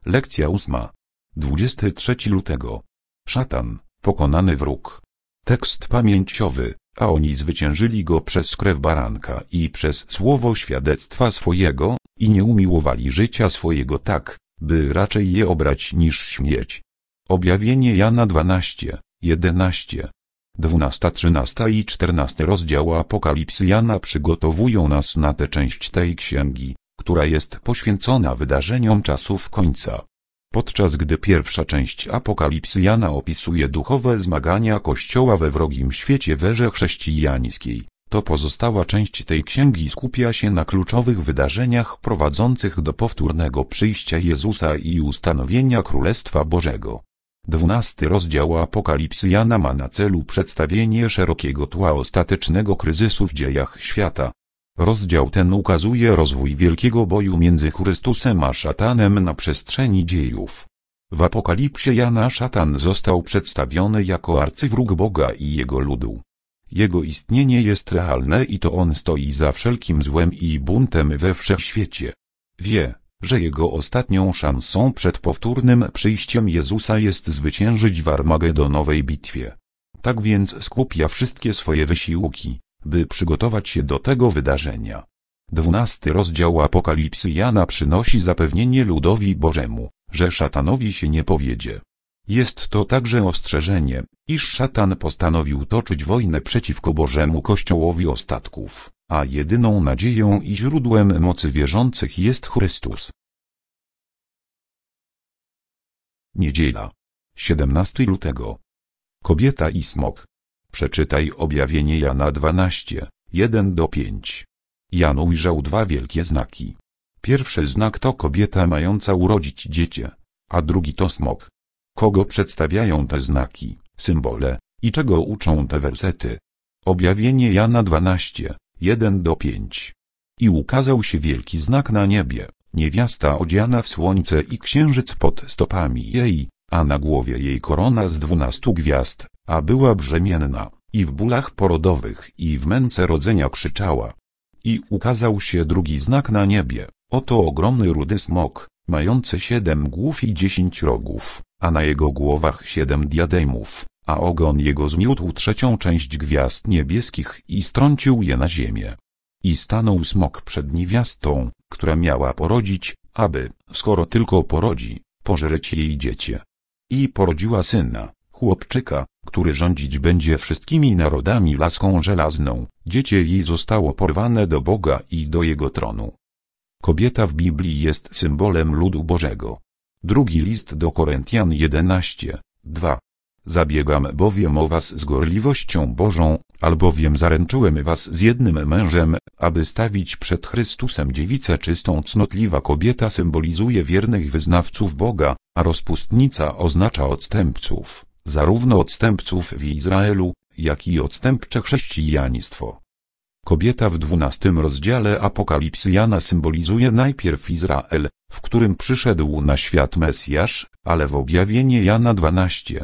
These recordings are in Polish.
Lekcja 8. 23 lutego. Szatan, pokonany wróg. Tekst pamięciowy, a oni zwyciężyli go przez krew baranka i przez słowo świadectwa swojego, i nie umiłowali życia swojego tak, by raczej je obrać niż śmierć. Objawienie Jana 12, 11. 12, 13 i 14 rozdział Apokalipsy Jana przygotowują nas na tę część tej księgi, która jest poświęcona wydarzeniom czasów końca. Podczas gdy pierwsza część Apokalipsy Jana opisuje duchowe zmagania Kościoła we wrogim świecie w erze chrześcijańskiej, to pozostała część tej księgi skupia się na kluczowych wydarzeniach prowadzących do powtórnego przyjścia Jezusa i ustanowienia Królestwa Bożego. 12 rozdział Apokalipsy Jana ma na celu przedstawienie szerokiego tła ostatecznego kryzysu w dziejach świata. Rozdział ten ukazuje rozwój wielkiego boju między Chrystusem a szatanem na przestrzeni dziejów. W Apokalipsie Jana szatan został przedstawiony jako arcywróg Boga i Jego ludu. Jego istnienie jest realne i to on stoi za wszelkim złem i buntem we wszechświecie. Wie, że jego ostatnią szansą przed powtórnym przyjściem Jezusa jest zwyciężyć w armagedonowej bitwie. Tak więc skupia wszystkie swoje wysiłki, by przygotować się do tego wydarzenia. 12 rozdział Apokalipsy Jana przynosi zapewnienie ludowi Bożemu, że szatanowi się nie powiedzie. Jest to także ostrzeżenie, iż szatan postanowił toczyć wojnę przeciwko Bożemu Kościołowi ostatków, a jedyną nadzieją i źródłem mocy wierzących jest Chrystus. Niedziela. 17 lutego. Kobieta i smok. Przeczytaj objawienie Jana 12, 1-5. Jan ujrzał dwa wielkie znaki. Pierwszy znak to kobieta mająca urodzić dziecię, a drugi to smok. Kogo przedstawiają te znaki, symbole, i czego uczą te wersety? Objawienie Jana 12, 1-5. I ukazał się wielki znak na niebie, niewiasta odziana w słońce i księżyc pod stopami jej, a na głowie jej korona z 12 gwiazd, a była brzemienna, i w bólach porodowych i w męce rodzenia krzyczała. I ukazał się drugi znak na niebie, oto ogromny rudy smok, mający 7 głów i 10 rogów, a na jego głowach 7 diademów, a ogon jego zmiótł trzecią część gwiazd niebieskich i strącił je na ziemię. I stanął smok przed niewiastą, która miała porodzić, aby, skoro tylko porodzi, pożreć jej dziecię. I porodziła syna, chłopczyka, który rządzić będzie wszystkimi narodami laską żelazną. Dziecię jej zostało porwane do Boga i do Jego tronu. Kobieta w Biblii jest symbolem ludu Bożego. Drugi list do Koryntian 11, 2. Zabiegam bowiem o was z gorliwością Bożą, albowiem zaręczyłem was z jednym mężem, aby stawić przed Chrystusem dziewicę czystą. Cnotliwa kobieta symbolizuje wiernych wyznawców Boga, a rozpustnica oznacza odstępców, zarówno odstępców w Izraelu, jak i odstępcze chrześcijaństwo. Kobieta w 12 rozdziale Apokalipsy Jana symbolizuje najpierw Izrael, w którym przyszedł na świat Mesjasz, ale w objawienie Jana 12,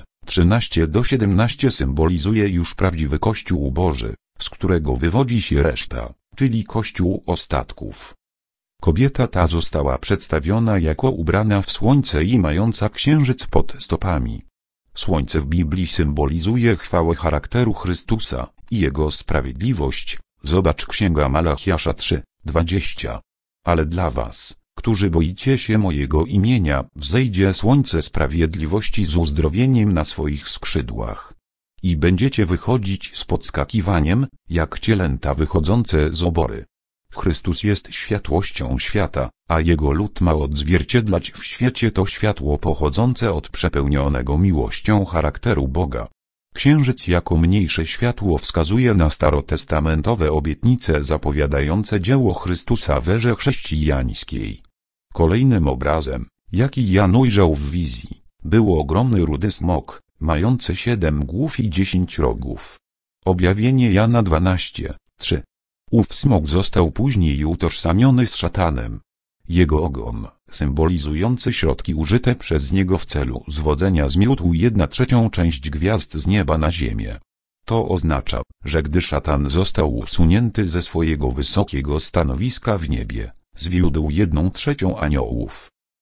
13-17 symbolizuje już prawdziwy Kościół Boży, z którego wywodzi się reszta, czyli Kościół ostatków. Kobieta ta została przedstawiona jako ubrana w słońce i mająca księżyc pod stopami. Słońce w Biblii symbolizuje chwałę charakteru Chrystusa i Jego sprawiedliwość. Zobacz Księga Malachiasza 3, 20. Ale dla was, którzy boicie się mojego imienia, wzejdzie słońce sprawiedliwości z uzdrowieniem na swoich skrzydłach. I będziecie wychodzić z podskakiwaniem, jak cielęta wychodzące z obory. Chrystus jest światłością świata, a Jego lud ma odzwierciedlać w świecie to światło pochodzące od przepełnionego miłością charakteru Boga. Księżyc jako mniejsze światło wskazuje na starotestamentowe obietnice zapowiadające dzieło Chrystusa w erze chrześcijańskiej. Kolejnym obrazem, jaki Jan ujrzał w wizji, był ogromny rudy smok, mający 7 głów i 10 rogów. Objawienie Jana 12, 3. Ów smok został później utożsamiony z szatanem. Jego ogon, symbolizujący środki użyte przez niego w celu zwodzenia, zmiótł 1/3 część gwiazd z nieba na ziemię. To oznacza, że gdy szatan został usunięty ze swojego wysokiego stanowiska w niebie, zwiódł 1/3 aniołów.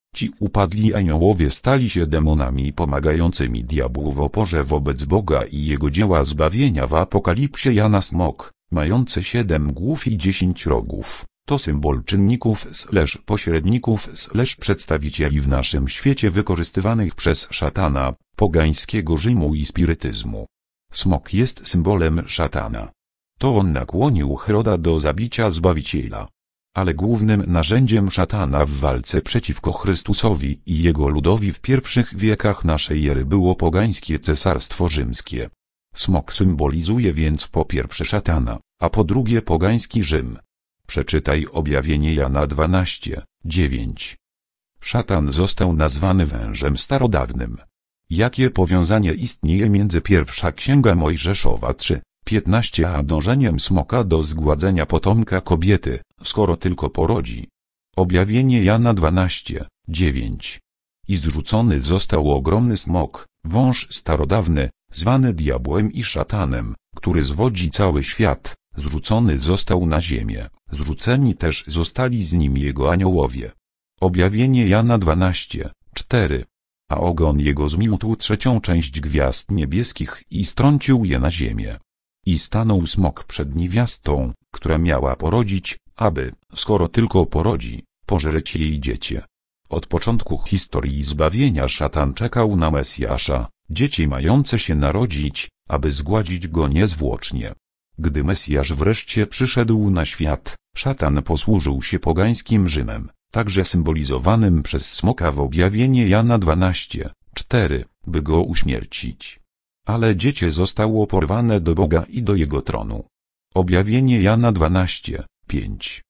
Ci upadli aniołowie stali się demonami pomagającymi diabłu w oporze wobec Boga i Jego dzieła zbawienia. W Apokalipsie Jana smok, mający 7 głów i 10 rogów, to symbol czynników / pośredników / przedstawicieli w naszym świecie wykorzystywanych przez szatana, pogańskiego Rzymu i spirytyzmu. Smok jest symbolem szatana. To on nakłonił Heroda do zabicia Zbawiciela. Ale głównym narzędziem szatana w walce przeciwko Chrystusowi i Jego ludowi w pierwszych wiekach naszej ery było pogańskie Cesarstwo Rzymskie. Smok symbolizuje więc po pierwsze szatana, a po drugie pogański Rzym. Przeczytaj Objawienie Jana 12:9. Szatan został nazwany wężem starodawnym. Jakie powiązanie istnieje między pierwsza Księga Mojżeszowa 3:15 a dążeniem smoka do zgładzenia potomka kobiety, skoro tylko porodzi? Objawienie Jana 12:9. I zrzucony został ogromny smok, wąż starodawny, zwany diabłem i szatanem, który zwodzi cały świat, zrzucony został na ziemię, zrzuceni też zostali z nim jego aniołowie. Objawienie Jana 12:4. A ogon jego zmiótł 3. część gwiazd niebieskich i strącił je na ziemię. I stanął smok przed niewiastą, która miała porodzić, aby, skoro tylko porodzi, pożreć jej dziecię. Od początku historii zbawienia szatan czekał na Mesjasza, dzieci mające się narodzić, aby zgładzić go niezwłocznie. Gdy Mesjasz wreszcie przyszedł na świat, szatan posłużył się pogańskim Rzymem, także symbolizowanym przez smoka w Objawienie Jana 12:4, by go uśmiercić. Ale dziecię zostało porwane do Boga i do Jego tronu. Objawienie Jana 12:5.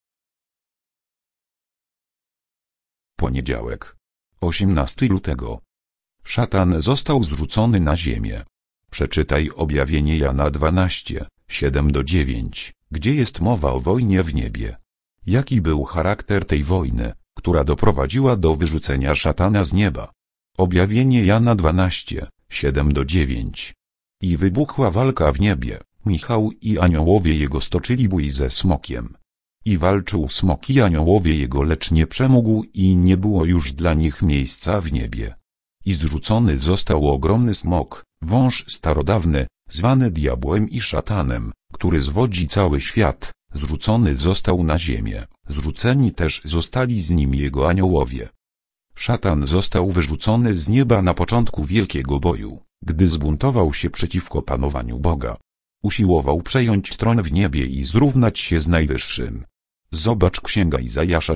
Poniedziałek, 18 lutego. Szatan został zrzucony na ziemię. Przeczytaj Objawienie Jana 12:7-9, gdzie jest mowa o wojnie w niebie. Jaki był charakter tej wojny, która doprowadziła do wyrzucenia szatana z nieba? Objawienie Jana 12:7-9. I wybuchła walka w niebie. Michał i aniołowie jego stoczyli bój ze smokiem. I walczył smok i aniołowie jego, lecz nie przemógł i nie było już dla nich miejsca w niebie. I zrzucony został ogromny smok, wąż starodawny, zwany diabłem i szatanem, który zwodzi cały świat, zrzucony został na ziemię, zrzuceni też zostali z nim jego aniołowie. Szatan został wyrzucony z nieba na początku wielkiego boju, gdy zbuntował się przeciwko panowaniu Boga. Usiłował przejąć tron w niebie i zrównać się z Najwyższym. Zobacz Księga Izajasza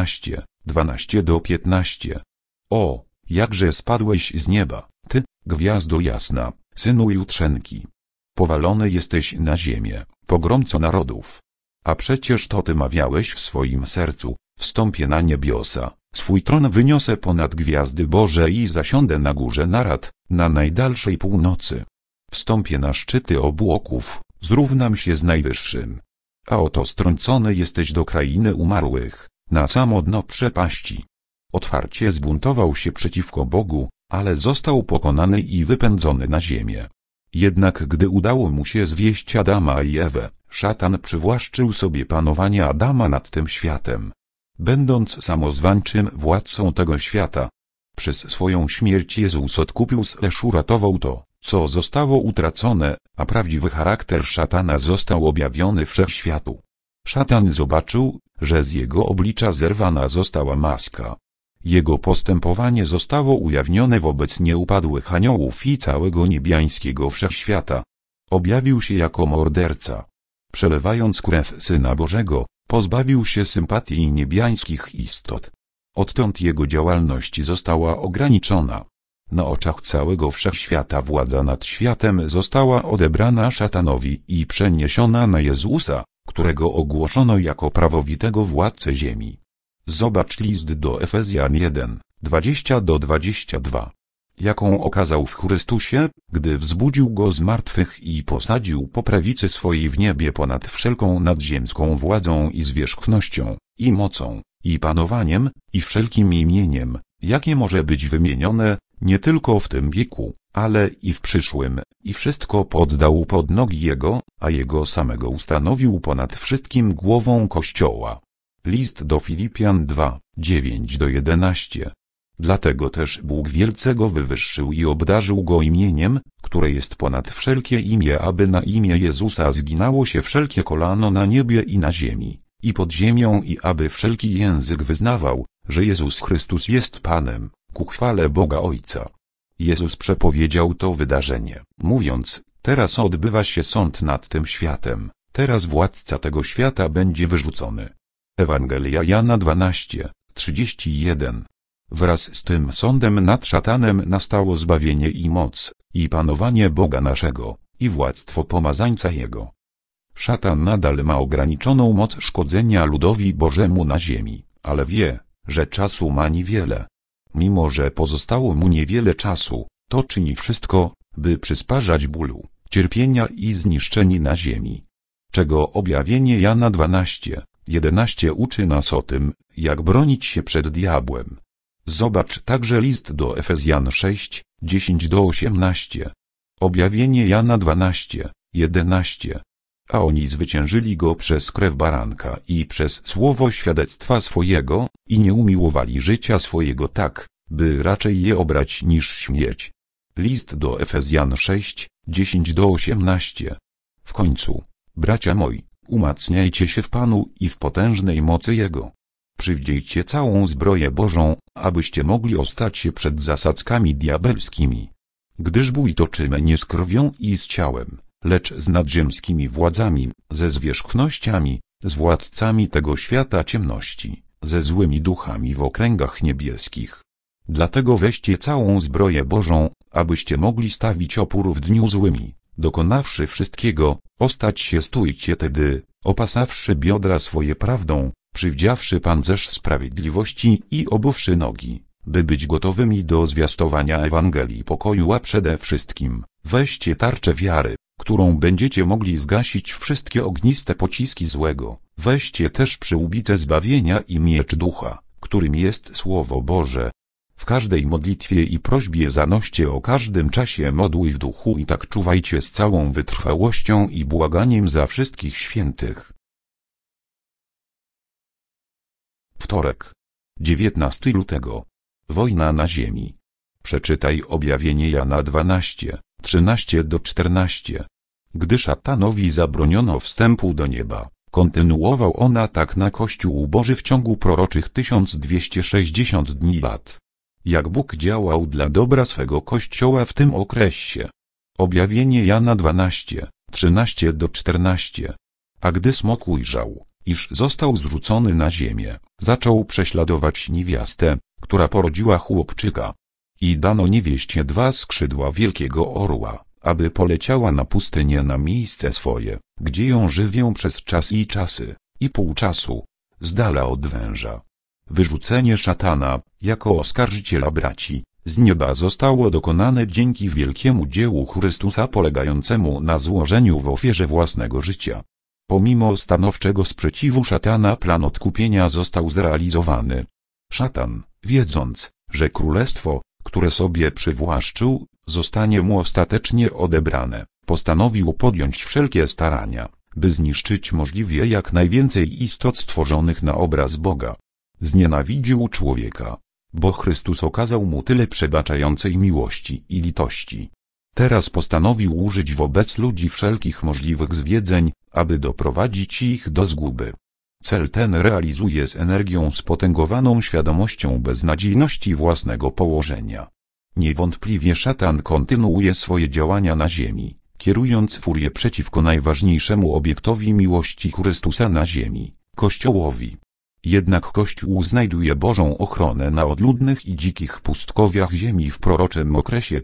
14:12-15. O, jakże spadłeś z nieba, ty, gwiazdo jasna, synu Jutrzenki. Powalony jesteś na ziemię, pogromco narodów. A przecież to ty mawiałeś w swoim sercu, wstąpię na niebiosa, swój tron wyniosę ponad gwiazdy Boże i zasiądę na górze narad, na najdalszej północy. Wstąpię na szczyty obłoków, zrównam się z Najwyższym. A oto strącony jesteś do krainy umarłych, na samo dno przepaści. Otwarcie zbuntował się przeciwko Bogu, ale został pokonany i wypędzony na ziemię. Jednak gdy udało mu się zwieść Adama i Ewę, szatan przywłaszczył sobie panowanie Adama nad tym światem. Będąc samozwańczym władcą tego świata, przez swoją śmierć Jezus odkupił / uratował to, co zostało utracone, a prawdziwy charakter szatana został objawiony wszechświatu. Szatan zobaczył, że z jego oblicza zerwana została maska. Jego postępowanie zostało ujawnione wobec nieupadłych aniołów i całego niebiańskiego wszechświata. Objawił się jako morderca. Przelewając krew Syna Bożego, pozbawił się sympatii niebiańskich istot. Odtąd jego działalność została ograniczona. Na oczach całego wszechświata władza nad światem została odebrana szatanowi i przeniesiona na Jezusa, którego ogłoszono jako prawowitego władcę ziemi. Zobacz list do Efezjan 1:20-22. Jaką okazał w Chrystusie, gdy wzbudził go z martwych i posadził po prawicy swojej w niebie ponad wszelką nadziemską władzą i zwierzchnością, i mocą, i panowaniem, i wszelkim imieniem, jakie może być wymienione, nie tylko w tym wieku, ale i w przyszłym, i wszystko poddał pod nogi Jego, a Jego samego ustanowił ponad wszystkim głową Kościoła. List do Filipian 2:9-11. Dlatego też Bóg wielce go wywyższył i obdarzył go imieniem, które jest ponad wszelkie imię, aby na imię Jezusa zginało się wszelkie kolano na niebie i na ziemi, i pod ziemią, i aby wszelki język wyznawał, że Jezus Chrystus jest Panem, ku chwale Boga Ojca. Jezus przepowiedział to wydarzenie, mówiąc: teraz odbywa się sąd nad tym światem, teraz władca tego świata będzie wyrzucony. Ewangelia Jana 12:31. Wraz z tym sądem nad szatanem nastało zbawienie i moc, i panowanie Boga naszego, i władztwo pomazańca Jego. Szatan nadal ma ograniczoną moc szkodzenia ludowi Bożemu na ziemi, ale wie, że czasu ma niewiele. Mimo że pozostało mu niewiele czasu, to czyni wszystko, by przysparzać bólu, cierpienia i zniszczeń na ziemi. Czego objawienie Jana 12:11 uczy nas o tym, jak bronić się przed diabłem. Zobacz także list do Efezjan 6:10-18. Objawienie Jana 12:11. A oni zwyciężyli go przez krew baranka i przez słowo świadectwa swojego, i nie umiłowali życia swojego tak, by raczej je obrać niż śmierć. List do Efezjan 6:10-18. W końcu, bracia moi, umacniajcie się w Panu i w potężnej mocy Jego. Przywdziejcie całą zbroję Bożą, abyście mogli ostać się przed zasadzkami diabelskimi. Gdyż bój toczymy nie z krwią i z ciałem, lecz z nadziemskimi władzami, ze zwierzchnościami, z władcami tego świata ciemności, ze złymi duchami w okręgach niebieskich. Dlatego weźcie całą zbroję Bożą, abyście mogli stawić opór w dniu złymi, dokonawszy wszystkiego, ostać się stójcie tedy, opasawszy biodra swoje prawdą, przywdziawszy pancerz sprawiedliwości i obuwszy nogi, by być gotowymi do zwiastowania Ewangelii pokoju, a przede wszystkim, weźcie tarczę wiary, którą będziecie mogli zgasić wszystkie ogniste pociski złego, weźcie też przyłbicę zbawienia i miecz ducha, którym jest Słowo Boże. W każdej modlitwie i prośbie zanoście o każdym czasie modły w duchu i tak czuwajcie z całą wytrwałością i błaganiem za wszystkich świętych. Wtorek, 19 lutego. Wojna na ziemi. Przeczytaj objawienie Jana 12:13-14. Gdy szatanowi zabroniono wstępu do nieba, kontynuował on atak na Kościół Boży w ciągu proroczych 1260 dni lat. Jak Bóg działał dla dobra swego Kościoła w tym okresie. Objawienie Jana 12:13-14. A gdy smok ujrzał, iż został zrzucony na ziemię, zaczął prześladować niewiastę, która porodziła chłopczyka. I dano niewieście 2 skrzydła wielkiego orła, aby poleciała na pustynię na miejsce swoje, gdzie ją żywią przez czas i czasy, i pół czasu, z dala od węża. Wyrzucenie szatana, jako oskarżyciela braci, z nieba zostało dokonane dzięki wielkiemu dziełu Chrystusa polegającemu na złożeniu w ofierze własnego życia. Pomimo stanowczego sprzeciwu szatana plan odkupienia został zrealizowany. Szatan, wiedząc, że królestwo, które sobie przywłaszczył, zostanie mu ostatecznie odebrane, postanowił podjąć wszelkie starania, by zniszczyć możliwie jak najwięcej istot stworzonych na obraz Boga. Znienawidził człowieka, bo Chrystus okazał mu tyle przebaczającej miłości i litości. Teraz postanowił użyć wobec ludzi wszelkich możliwych zwiedzeń, aby doprowadzić ich do zguby. Cel ten realizuje z energią spotęgowaną świadomością beznadziejności własnego położenia. Niewątpliwie szatan kontynuuje swoje działania na ziemi, kierując furię przeciwko najważniejszemu obiektowi miłości Chrystusa na ziemi, Kościołowi. Jednak Kościół znajduje Bożą ochronę na odludnych i dzikich pustkowiach ziemi w proroczym okresie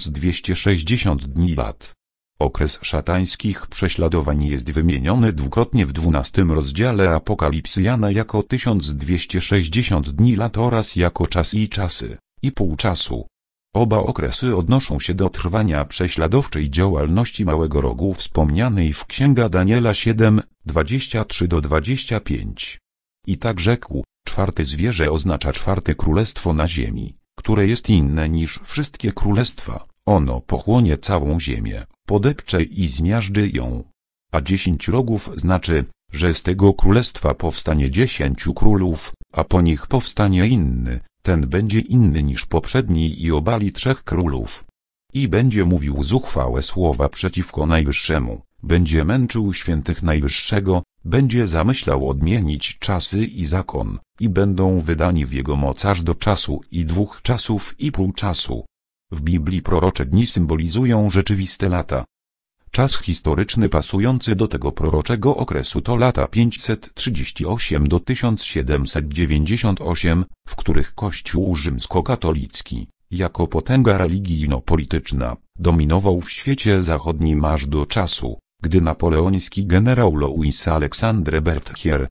1260 dni lat. Okres szatańskich prześladowań jest wymieniony dwukrotnie w 12 rozdziale Apokalipsy Jana jako 1260 dni lat oraz jako czas i czasy, i pół czasu. Oba okresy odnoszą się do trwania prześladowczej działalności Małego Rogu wspomnianej w Księga Daniela 7:23-25. I tak rzekł, 4 zwierzę oznacza 4 królestwo na ziemi, które jest inne niż wszystkie królestwa. Ono pochłonie całą ziemię, podepcze i zmiażdży ją. A 10 rogów znaczy, że z tego królestwa powstanie 10 królów, a po nich powstanie inny, Ten będzie inny niż poprzedni i obali 3 królów. I będzie mówił zuchwałe słowa przeciwko Najwyższemu, będzie męczył świętych Najwyższego, będzie zamyślał odmienić czasy i zakon, i będą wydani w jego moc aż do czasu i 2 czasów i pół czasu. W Biblii prorocze dni symbolizują rzeczywiste lata. Czas historyczny pasujący do tego proroczego okresu to lata 538 do 1798, w których Kościół rzymskokatolicki, jako potęga religijno-polityczna, dominował w świecie zachodnim aż do czasu, gdy napoleoński generał Louis Alexandre Berthier,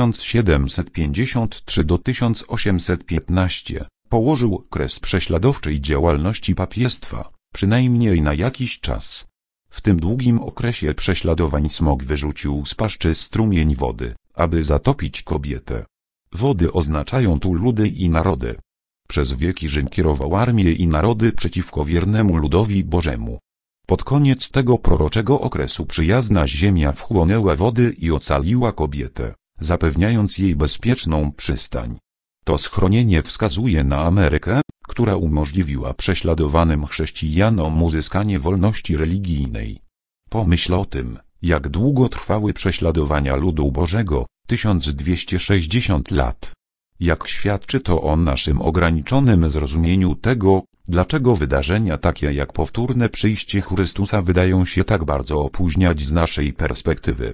1753 do 1815, położył kres prześladowczej działalności papiestwa, przynajmniej na jakiś czas. W tym długim okresie prześladowań smok wyrzucił z paszczy strumień wody, aby zatopić kobietę. Wody oznaczają tu ludy i narody. Przez wieki Rzym kierował armię i narody przeciwko wiernemu ludowi Bożemu. Pod koniec tego proroczego okresu przyjazna ziemia wchłonęła wody i ocaliła kobietę, zapewniając jej bezpieczną przystań. To schronienie wskazuje na Amerykę, która umożliwiła prześladowanym chrześcijanom uzyskanie wolności religijnej. Pomyśl o tym, jak długo trwały prześladowania ludu Bożego, 1260 lat. Jak świadczy to o naszym ograniczonym zrozumieniu tego, dlaczego wydarzenia takie jak powtórne przyjście Chrystusa wydają się tak bardzo opóźniać z naszej perspektywy.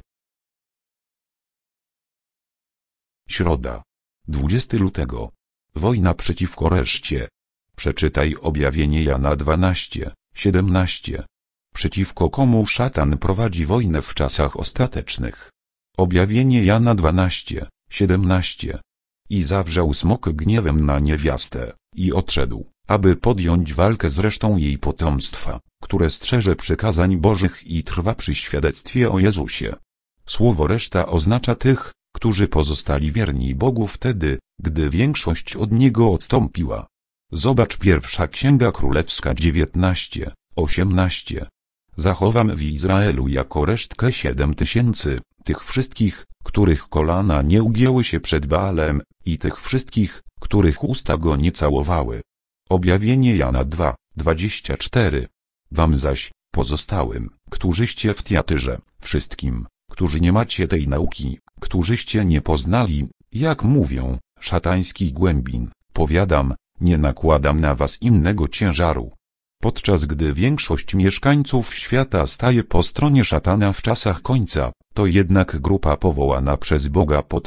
Środa. 20 lutego. Wojna przeciwko reszcie. Przeczytaj objawienie Jana 12, 17. Przeciwko komu szatan prowadzi wojnę w czasach ostatecznych. Objawienie Jana 12, 17. I zawrzał smok gniewem na niewiastę, i odszedł, aby podjąć walkę z resztą jej potomstwa, które strzeże przykazań Bożych i trwa przy świadectwie o Jezusie. Słowo reszta oznacza tych, którzy pozostali wierni Bogu wtedy, gdy większość od Niego odstąpiła. Zobacz Pierwsza Księga Królewska 19, 18. Zachowam w Izraelu jako resztkę 7000, tych wszystkich, których kolana nie ugięły się przed Baalem, i tych wszystkich, których usta go nie całowały. Objawienie Jana 2, 24. Wam zaś, pozostałym, którzyście w Tiatyrze, wszystkim, którzy nie macie tej nauki, którzyście nie poznali, jak mówią, szatańskich głębin, powiadam, nie nakładam na was innego ciężaru. Podczas gdy większość mieszkańców świata staje po stronie szatana w czasach końca, to jednak grupa powołana przez Boga po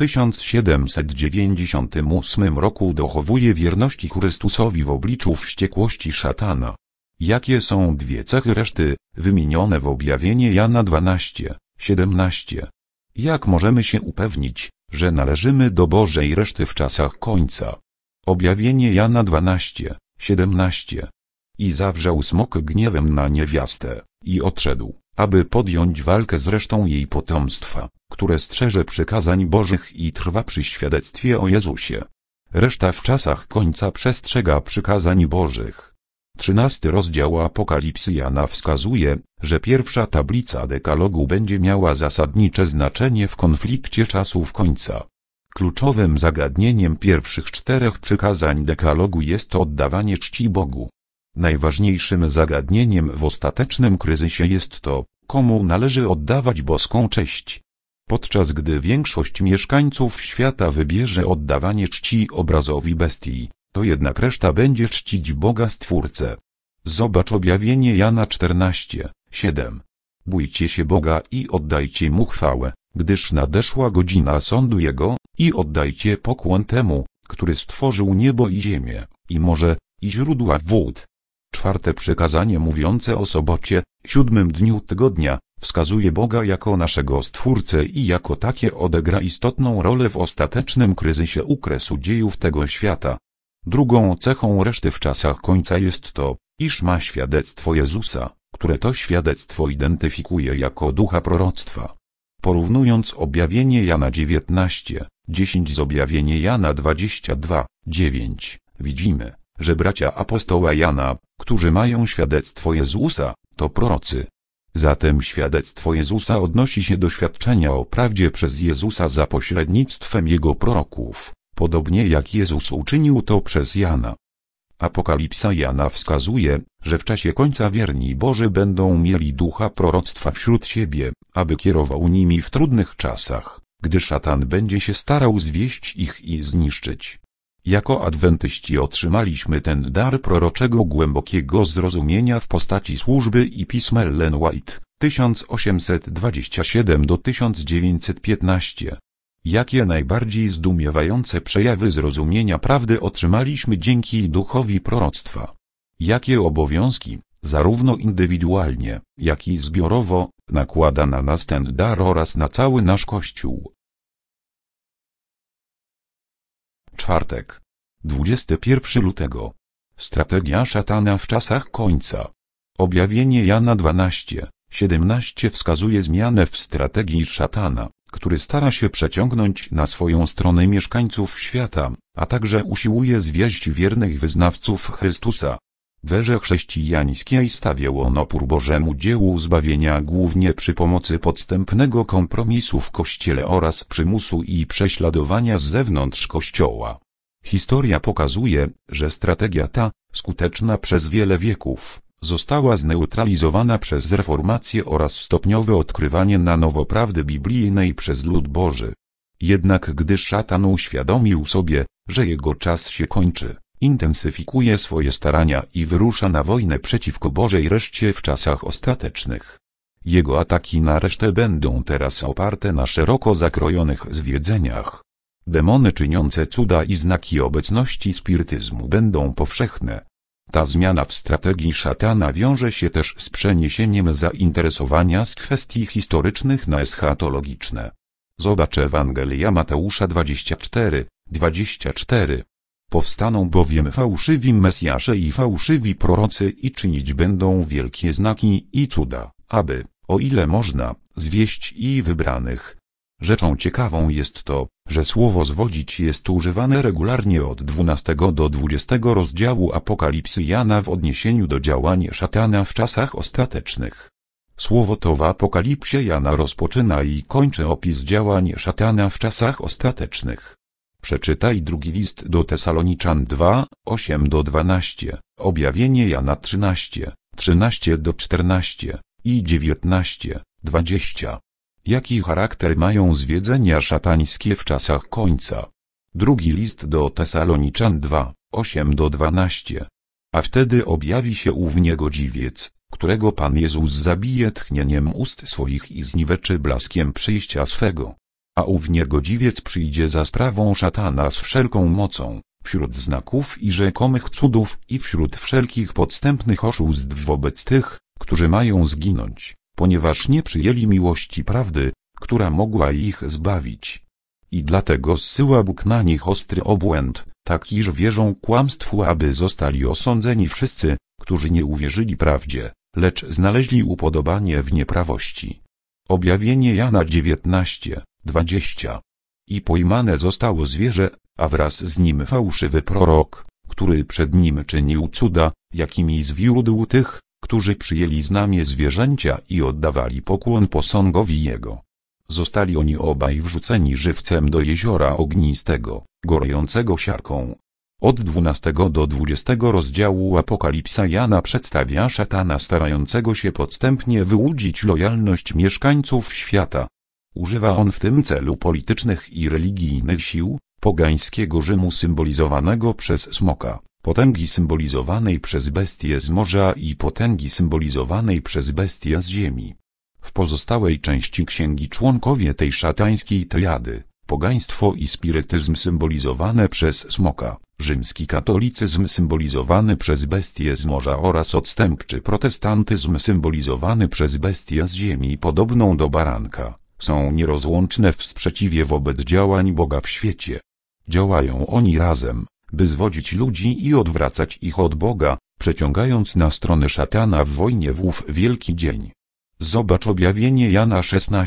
1798 roku dochowuje wierności Chrystusowi w obliczu wściekłości szatana. Jakie są 2 cechy reszty, wymienione w objawienie Jana 12, 17? Jak możemy się upewnić, że należymy do Bożej reszty w czasach końca? Objawienie Jana 12, 17. I zawrzał smok gniewem na niewiastę, i odszedł, aby podjąć walkę z resztą jej potomstwa, które strzeże przykazań Bożych i trwa przy świadectwie o Jezusie. Reszta w czasach końca przestrzega przykazań Bożych. 13 rozdział Apokalipsy Jana wskazuje, że pierwsza tablica dekalogu będzie miała zasadnicze znaczenie w konflikcie czasów końca. Kluczowym zagadnieniem pierwszych 4 przykazań dekalogu jest oddawanie czci Bogu. Najważniejszym zagadnieniem w ostatecznym kryzysie jest to, komu należy oddawać boską cześć. Podczas gdy większość mieszkańców świata wybierze oddawanie czci obrazowi bestii, to jednak reszta będzie czcić Boga Stwórcę. Zobacz objawienie Jana 14, 7. Bójcie się Boga i oddajcie Mu chwałę, gdyż nadeszła godzina sądu Jego, i oddajcie pokłon temu, który stworzył niebo i ziemię, i morze, i źródła wód. 4 przykazanie mówiące o sobocie, 7 dniu tygodnia, wskazuje Boga jako naszego Stwórcę i jako takie odegra istotną rolę w ostatecznym kryzysie ukresu dziejów tego świata. Drugą cechą reszty w czasach końca jest to, iż ma świadectwo Jezusa, które to świadectwo identyfikuje jako ducha proroctwa. Porównując objawienie Jana 19, 10 z objawienie Jana 22, 9, widzimy, że bracia apostoła Jana, którzy mają świadectwo Jezusa, to prorocy. Zatem świadectwo Jezusa odnosi się do świadczenia o prawdzie przez Jezusa za pośrednictwem Jego proroków, podobnie jak Jezus uczynił to przez Jana. Apokalipsa Jana wskazuje, że w czasie końca wierni Boży będą mieli ducha proroctwa wśród siebie, aby kierował nimi w trudnych czasach, gdy szatan będzie się starał zwieść ich i zniszczyć. Jako adwentyści otrzymaliśmy ten dar proroczego głębokiego zrozumienia w postaci służby i pism Ellen White, 1827–1915. Jakie najbardziej zdumiewające przejawy zrozumienia prawdy otrzymaliśmy dzięki duchowi proroctwa? Jakie obowiązki, zarówno indywidualnie, jak i zbiorowo, nakłada na nas ten dar oraz na cały nasz Kościół? Czwartek, 21 lutego. Strategia szatana w czasach końca. Objawienie Jana 12:17 wskazuje zmianę w strategii szatana, który stara się przeciągnąć na swoją stronę mieszkańców świata, a także usiłuje zwieść wiernych wyznawców Chrystusa. W erze chrześcijańskiej stawiał on opór Bożemu dziełu zbawienia głównie przy pomocy podstępnego kompromisu w Kościele oraz przymusu i prześladowania z zewnątrz Kościoła. Historia pokazuje, że strategia ta, skuteczna przez wiele wieków, została zneutralizowana przez reformację oraz stopniowe odkrywanie na nowo prawdy biblijnej przez lud Boży. Jednak gdy szatan uświadomił sobie, że jego czas się kończy, intensyfikuje swoje starania i wyrusza na wojnę przeciwko Bożej reszcie w czasach ostatecznych. Jego ataki na resztę będą teraz oparte na szeroko zakrojonych zwiedzeniach. Demony czyniące cuda i znaki obecności spirytyzmu będą powszechne. Ta zmiana w strategii szatana wiąże się też z przeniesieniem zainteresowania z kwestii historycznych na eschatologiczne. Zobacz Ewangelia Mateusza 24:24. Powstaną bowiem fałszywi mesjasze i fałszywi prorocy i czynić będą wielkie znaki i cuda, aby, o ile można, zwieść i wybranych. Rzeczą ciekawą jest to, że słowo zwodzić jest używane regularnie od 12 do 20 rozdziału Apokalipsy Jana w odniesieniu do działań szatana w czasach ostatecznych. Słowo to w Apokalipsie Jana rozpoczyna i kończy opis działań szatana w czasach ostatecznych. Przeczytaj drugi list do Tesaloniczan 2:8–12, objawienie Jana 13:13–14 i 19:20. Jaki charakter mają zwiedzenia szatańskie w czasach końca? Drugi list do Tesaloniczan 2:8–12. A wtedy objawi się ów niegodziwiec, którego Pan Jezus zabije tchnieniem ust swoich i zniweczy blaskiem przyjścia swego. A ów niegodziwiec przyjdzie za sprawą szatana z wszelką mocą, wśród znaków i rzekomych cudów i wśród wszelkich podstępnych oszustw wobec tych, którzy mają zginąć, ponieważ nie przyjęli miłości prawdy, która mogła ich zbawić. I dlatego zsyła Bóg na nich ostry obłęd, tak iż wierzą kłamstwu, aby zostali osądzeni wszyscy, którzy nie uwierzyli prawdzie, lecz znaleźli upodobanie w nieprawości. Objawienie Jana 19:20. I pojmane zostało zwierzę, a wraz z nim fałszywy prorok, który przed nim czynił cuda, jakimi zwiódł tych, którzy przyjęli znamię zwierzęcia i oddawali pokłon posągowi jego. Zostali oni obaj wrzuceni żywcem do jeziora ognistego, gorejącego siarką. Od 12 do 20 rozdziału Apokalipsa Jana przedstawia szatana starającego się podstępnie wyłudzić lojalność mieszkańców świata. Używa on w tym celu politycznych i religijnych sił, pogańskiego Rzymu symbolizowanego przez smoka, potęgi symbolizowanej przez bestię z morza i potęgi symbolizowanej przez bestię z ziemi. W pozostałej części księgi członkowie tej szatańskiej triady, pogaństwo i spirytyzm symbolizowane przez smoka, rzymski katolicyzm symbolizowany przez bestię z morza oraz odstępczy protestantyzm symbolizowany przez bestię z ziemi podobną do baranka, są nierozłączne w sprzeciwie wobec działań Boga w świecie. Działają oni razem, by zwodzić ludzi i odwracać ich od Boga, przeciągając na stronę szatana w wojnie w ów wielki dzień. Zobacz objawienie Jana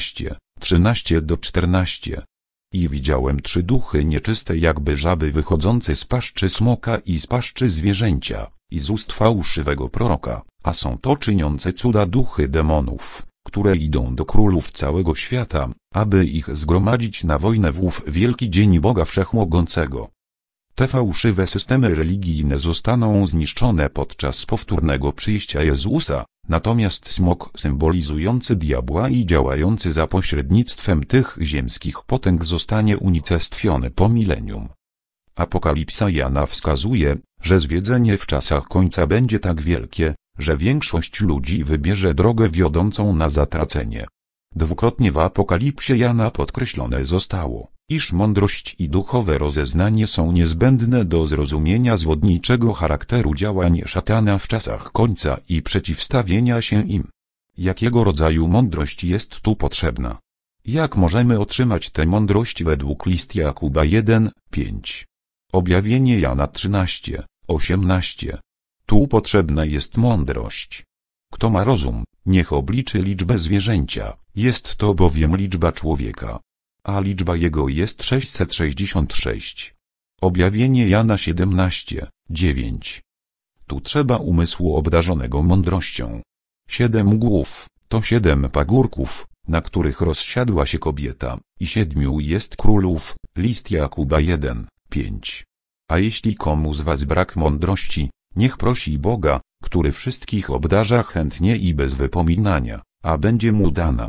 16:13–14. I widziałem 3 duchy nieczyste jakby żaby wychodzące z paszczy smoka i z paszczy zwierzęcia, i z ust fałszywego proroka, a są to czyniące cuda duchy demonów, które idą do królów całego świata, aby ich zgromadzić na wojnę w ów wielki dzień Boga Wszechmogącego. Te fałszywe systemy religijne zostaną zniszczone podczas powtórnego przyjścia Jezusa, natomiast smok symbolizujący diabła i działający za pośrednictwem tych ziemskich potęg zostanie unicestwiony po milenium. Apokalipsa Jana wskazuje, że zwiedzenie w czasach końca będzie tak wielkie, że większość ludzi wybierze drogę wiodącą na zatracenie. Dwukrotnie w Apokalipsie Jana podkreślone zostało, iż mądrość i duchowe rozeznanie są niezbędne do zrozumienia zwodniczego charakteru działań szatana w czasach końca i przeciwstawienia się im. Jakiego rodzaju mądrość jest tu potrzebna? Jak możemy otrzymać tę mądrość według list Jakuba 1:5? Objawienie Jana 13:18. Tu potrzebna jest mądrość. Kto ma rozum, niech obliczy liczbę zwierzęcia, jest to bowiem liczba człowieka, a liczba jego jest 666. Objawienie Jana 17:9. Tu trzeba umysłu obdarzonego mądrością. 7 głów, to 7 pagórków, na których rozsiadła się kobieta, i 7 jest królów, list Jakuba 1:5. A jeśli komu z was brak mądrości, niech prosi Boga, który wszystkich obdarza chętnie i bez wypominania, a będzie mu dana.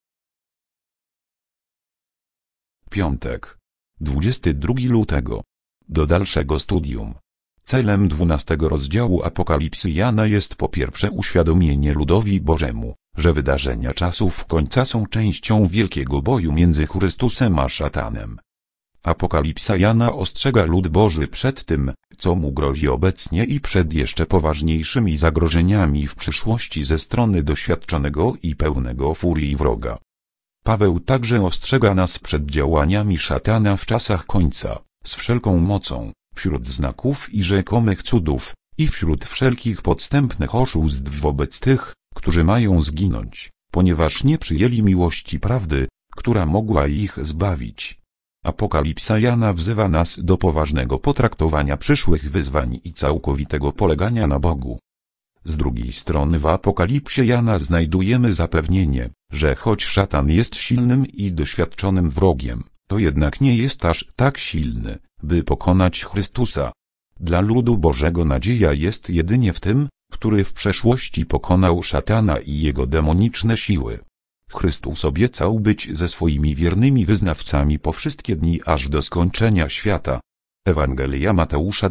Piątek, 22 lutego. Do dalszego studium. Celem 12 rozdziału Apokalipsy Jana jest po pierwsze uświadomienie ludowi Bożemu, że wydarzenia czasów końca są częścią wielkiego boju między Chrystusem a szatanem. Apokalipsa Jana ostrzega lud Boży przed tym, co mu grozi obecnie i przed jeszcze poważniejszymi zagrożeniami w przyszłości ze strony doświadczonego i pełnego furii wroga. Paweł także ostrzega nas przed działaniami szatana w czasach końca, z wszelką mocą, wśród znaków i rzekomych cudów, i wśród wszelkich podstępnych oszustw wobec tych, którzy mają zginąć, ponieważ nie przyjęli miłości prawdy, która mogła ich zbawić. Apokalipsa Jana wzywa nas do poważnego potraktowania przyszłych wyzwań i całkowitego polegania na Bogu. Z drugiej strony w Apokalipsie Jana znajdujemy zapewnienie, że choć szatan jest silnym i doświadczonym wrogiem, to jednak nie jest aż tak silny, by pokonać Chrystusa. Dla ludu Bożego nadzieja jest jedynie w tym, który w przeszłości pokonał szatana i jego demoniczne siły. Chrystus obiecał być ze swoimi wiernymi wyznawcami po wszystkie dni aż do skończenia świata. Ewangelia Mateusza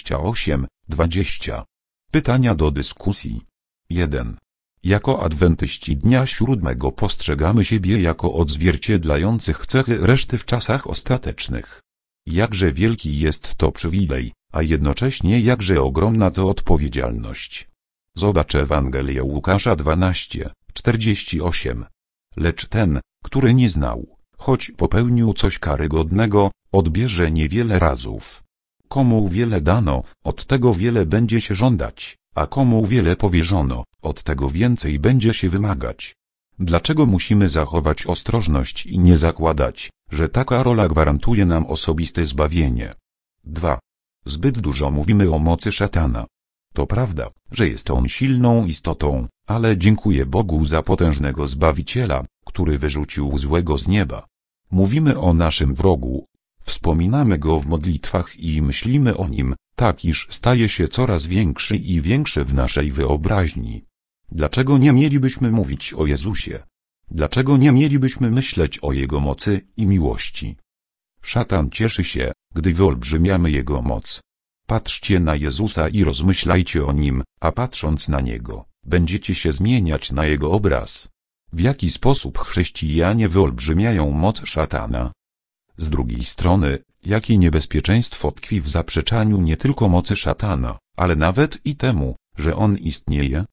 28:20. Pytania do dyskusji. 1. Jako adwentyści dnia siódmego postrzegamy siebie jako odzwierciedlających cechy reszty w czasach ostatecznych. Jakże wielki jest to przywilej, a jednocześnie jakże ogromna to odpowiedzialność. Zobacz Ewangelię Łukasza 12:48. Lecz ten, który nie znał, choć popełnił coś karygodnego, odbierze niewiele razów. Komu wiele dano, od tego wiele będzie się żądać, a komu wiele powierzono, od tego więcej będzie się wymagać. Dlaczego musimy zachować ostrożność i nie zakładać, że taka rola gwarantuje nam osobiste zbawienie? 2. Zbyt dużo mówimy o mocy szatana. To prawda, że jest on silną istotą, ale dziękuję Bogu za potężnego Zbawiciela, który wyrzucił złego z nieba. Mówimy o naszym wrogu, wspominamy go w modlitwach i myślimy o nim, tak iż staje się coraz większy i większy w naszej wyobraźni. Dlaczego nie mielibyśmy mówić o Jezusie? Dlaczego nie mielibyśmy myśleć o Jego mocy i miłości? Szatan cieszy się, gdy wyolbrzymiamy Jego moc. Patrzcie na Jezusa i rozmyślajcie o Nim, a patrząc na Niego, będziecie się zmieniać na Jego obraz. W jaki sposób chrześcijanie wyolbrzymiają moc szatana? Z drugiej strony, jakie niebezpieczeństwo tkwi w zaprzeczaniu nie tylko mocy szatana, ale nawet i temu, że on istnieje?